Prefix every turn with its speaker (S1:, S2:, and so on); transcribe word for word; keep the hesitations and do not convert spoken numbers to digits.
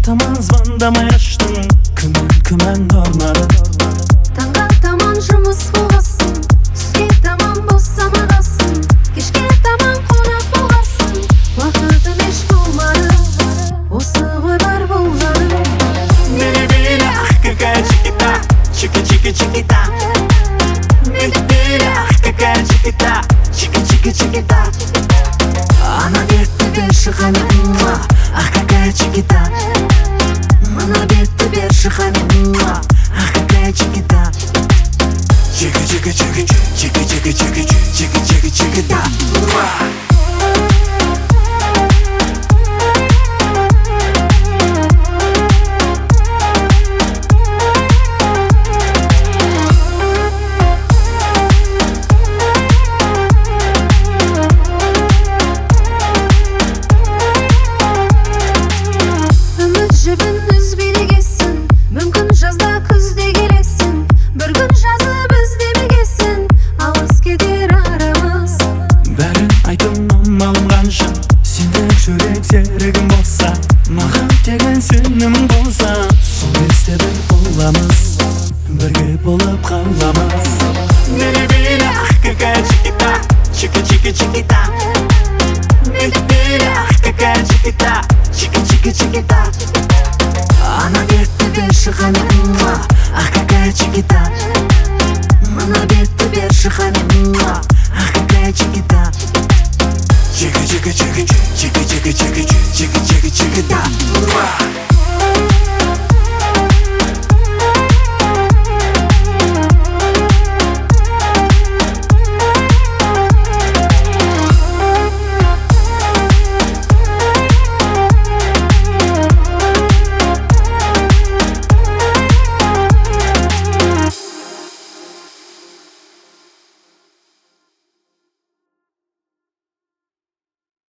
S1: таман звондамай аштың, күмән күмән орнады.
S2: Таңға таман жұмыс болғасын, түске таман болса мағасын, кешке таман қонақ болғасын, уақытым еш болмады, осы ғой бар болғаным.
S1: Били били, ах, какая чикита, чики чики чикита. Били били, ах, какая чикита, чики чики чикита. Она бетті берші хамин, ах, какая чикита. Она бетті берші хамин, ах, какая чикита. Чики чики чики чики чики чики чики чики чикита. Серігім болса, маған деген сенім болса, сол кезде бір боламыз, бірге болып қаламыз. Били били, ах, какая чикита, чики чики чикита. Били били, ах, какая чикита, чики чики чикита. Она бетті берші хамин, ах, какая чикита. Она бетті берші хамин, ах, какая чикита. Чики чики чики чики чики чики чики чики чики чики да.